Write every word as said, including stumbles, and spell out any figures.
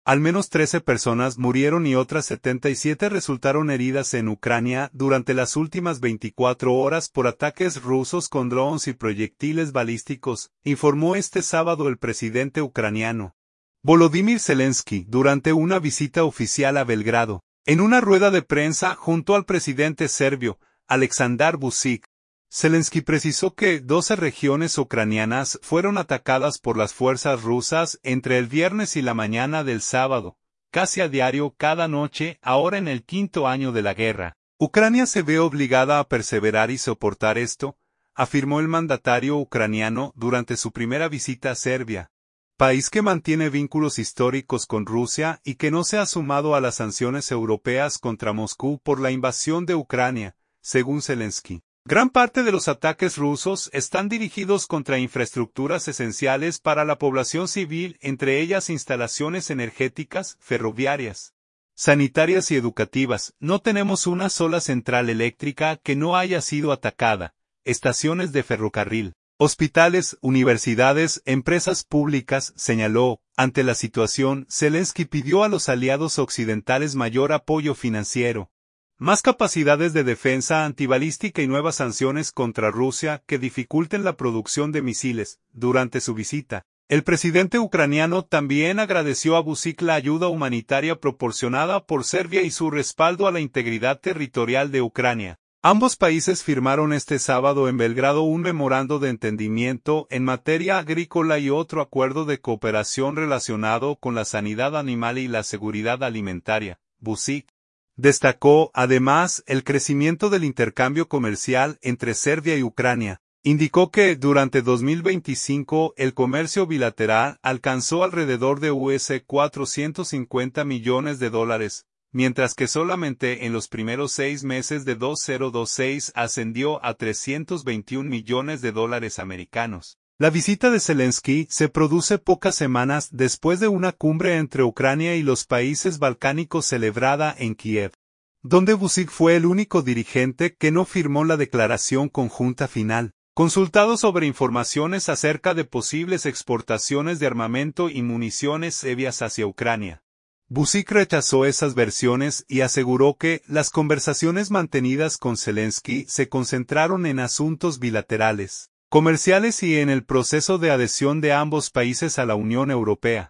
Al menos trece personas murieron y otras setenta y siete resultaron heridas en Ucrania durante las últimas veinticuatro horas por ataques rusos con drones y proyectiles balísticos, informó este sábado el presidente ucraniano Volodymyr Zelensky durante una visita oficial a Belgrado. En una rueda de prensa junto al presidente serbio, Aleksandar Vučić, Zelensky precisó que doce regiones ucranianas fueron atacadas por las fuerzas rusas entre el viernes y la mañana del sábado, casi a diario cada noche, ahora en el quinto año de la guerra. Ucrania se ve obligada a perseverar y soportar esto, afirmó el mandatario ucraniano durante su primera visita a Serbia, país que mantiene vínculos históricos con Rusia y que no se ha sumado a las sanciones europeas contra Moscú por la invasión de Ucrania, según Zelensky. Gran parte de los ataques rusos están dirigidos contra infraestructuras esenciales para la población civil, entre ellas instalaciones energéticas, ferroviarias, sanitarias y educativas. No tenemos una sola central eléctrica que no haya sido atacada, estaciones de ferrocarril, hospitales, universidades, empresas públicas, señaló. Ante la situación, Zelensky pidió a los aliados occidentales mayor apoyo financiero, más capacidades de defensa antibalística y nuevas sanciones contra Rusia que dificulten la producción de misiles. Durante su visita, el presidente ucraniano también agradeció a Vučić la ayuda humanitaria proporcionada por Serbia y su respaldo a la integridad territorial de Ucrania. Ambos países firmaron este sábado en Belgrado un memorando de entendimiento en materia agrícola y otro acuerdo de cooperación relacionado con la sanidad animal y la seguridad alimentaria. Vučić destacó, además, el crecimiento del intercambio comercial entre Serbia y Ucrania. Indicó que, durante dos mil veinticinco, el comercio bilateral alcanzó alrededor de U S cuatrocientos cincuenta millones de dólares, mientras que solamente en los primeros seis meses de dos mil veintiséis ascendió a trescientos veintiún millones de dólares americanos. La visita de Zelensky se produce pocas semanas después de una cumbre entre Ucrania y los países balcánicos celebrada en Kiev, donde Vučić fue el único dirigente que no firmó la declaración conjunta final. Consultado sobre informaciones acerca de posibles exportaciones de armamento y municiones serbias hacia Ucrania, Vučić rechazó esas versiones y aseguró que las conversaciones mantenidas con Zelensky se concentraron en asuntos bilaterales, comerciales y en el proceso de adhesión de ambos países a la Unión Europea.